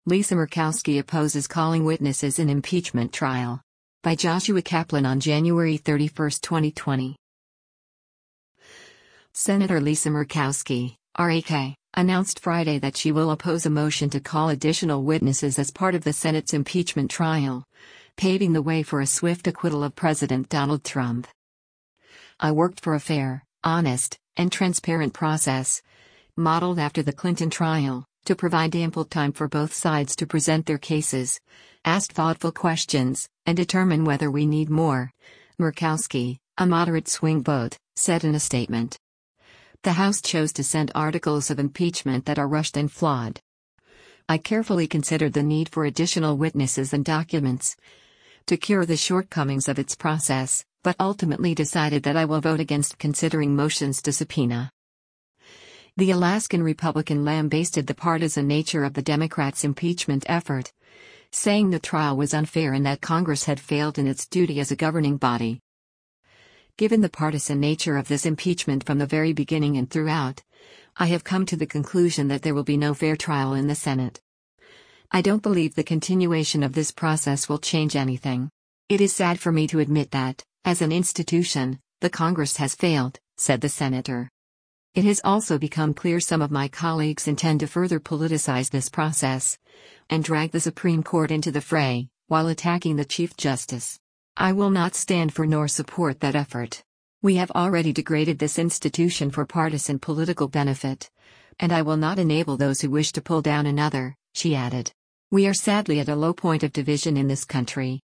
Lisa Murkowski opposes calling witnesses in impeachment trial. By Joshua Kaplan on January 31, 2020. Senator Lisa Murkowski, RAK, announced Friday that she will oppose a motion to call additional witnesses as part of the Senate's impeachment trial, paving the way for a swift acquittal of President Donald Trump. "I worked for a fair, honest, and transparent process, modeled after the Clinton trial, to provide ample time for both sides to present their cases, ask thoughtful questions, and determine whether we need more," Murkowski, a moderate swing vote, said in a statement. The House chose to send articles of impeachment that are rushed and flawed. "I carefully considered the need for additional witnesses and documents to cure the shortcomings of its process, but ultimately decided that I will vote against considering motions to subpoena." The Alaskan Republican lambasted the partisan nature of the Democrats' impeachment effort, saying the trial was unfair and that Congress had failed in its duty as a governing body. "Given the partisan nature of this impeachment from the very beginning and throughout, I have come to the conclusion that there will be no fair trial in the Senate. I don't believe the continuation of this process will change anything. It is sad for me to admit that, as an institution, the Congress has failed," said the senator. "It has also become clear some of my colleagues intend to further politicize this process and drag the Supreme Court into the fray, while attacking the Chief Justice. I will not stand for nor support that effort. We have already degraded this institution for partisan political benefit, and I will not enable those who wish to pull down another," she added. "We are sadly at a low point of division in this country."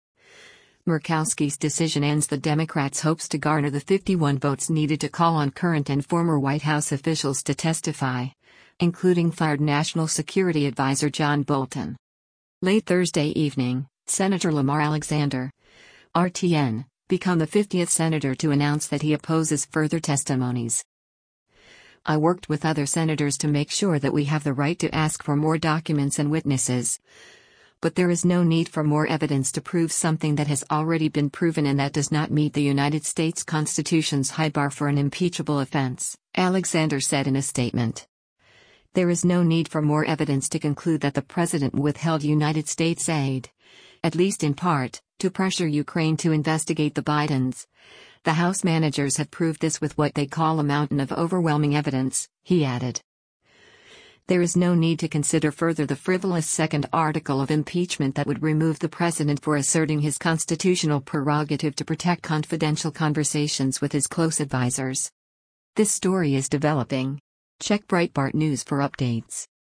Murkowski's decision ends the Democrats' hopes to garner the 51 votes needed to call on current and former White House officials to testify, including fired National Security Advisor John Bolton. Late Thursday evening, Senator Lamar Alexander, RTN, became the 50th senator to announce that he opposes further testimonies. "I worked with other senators to make sure that we have the right to ask for more documents and witnesses. But there is no need for more evidence to prove something that has already been proven and that does not meet the United States Constitution's high bar for an impeachable offense," Alexander said in a statement. "There is no need for more evidence to conclude that the president withheld United States aid, at least in part, to pressure Ukraine to investigate the Bidens. The House managers have proved this with what they call a mountain of overwhelming evidence," he added. "There is no need to consider further the frivolous second article of impeachment that would remove the president for asserting his constitutional prerogative to protect confidential conversations with his close advisors." This story is developing. Check Breitbart News for updates.